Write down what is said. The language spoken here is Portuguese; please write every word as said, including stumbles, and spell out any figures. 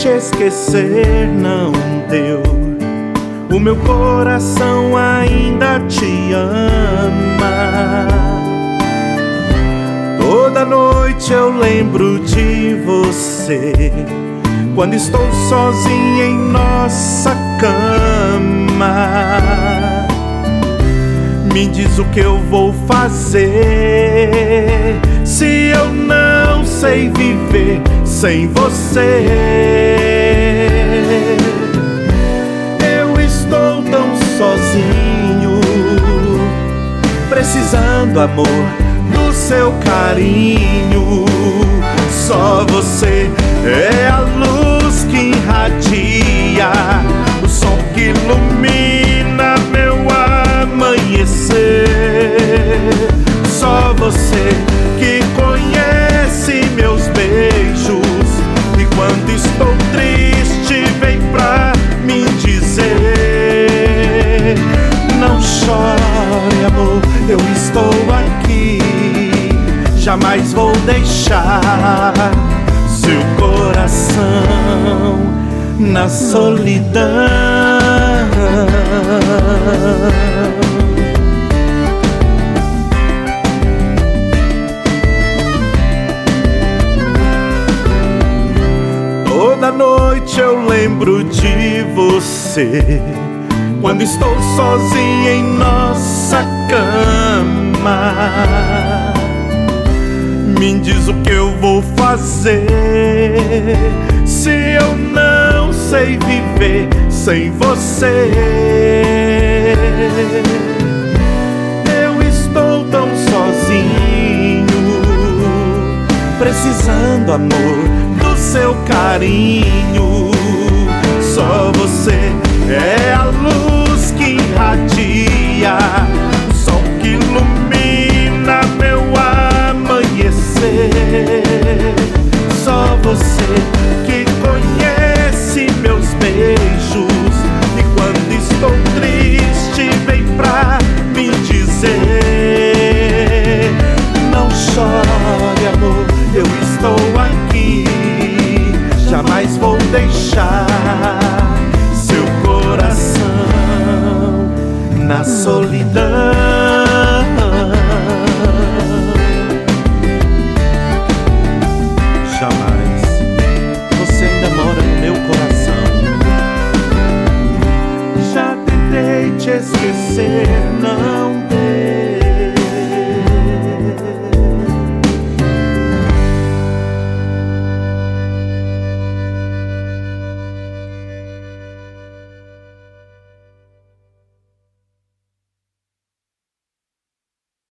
te esquecer, não deu. O meu coração ainda te ama. Toda noite eu lembro de você, quando estou sozinho em nossa cama. Me diz o que eu vou fazer, se eu não sei viver sem você. Eu estou tão sozinho, precisando, amor, do seu carinho. Só você é a luz que irradia, o som que ilumina meu amanhecer. Só você que conhece meus beijos, e quando estou triste vem pra me dizer: não chore, amor, eu estou aqui, jamais vou deixar seu coração na solidão. Toda noite eu lembro de você, quando estou sozinho em nossa cama. Me diz o que eu vou fazer, se eu não sei viver sem você. Eu estou tão sozinho, precisando, amor, do seu carinho. Só você é a luz que irradia, o som que ilumina meu amanhecer. Só você que conhece meus beijos, e quando estou triste vem pra me dizer: não chore, amor, eu estou aqui, jamais vou deixar seu coração na solidão. Jamais, você ainda mora no meu coração. Já tentei te esquecer, não deu.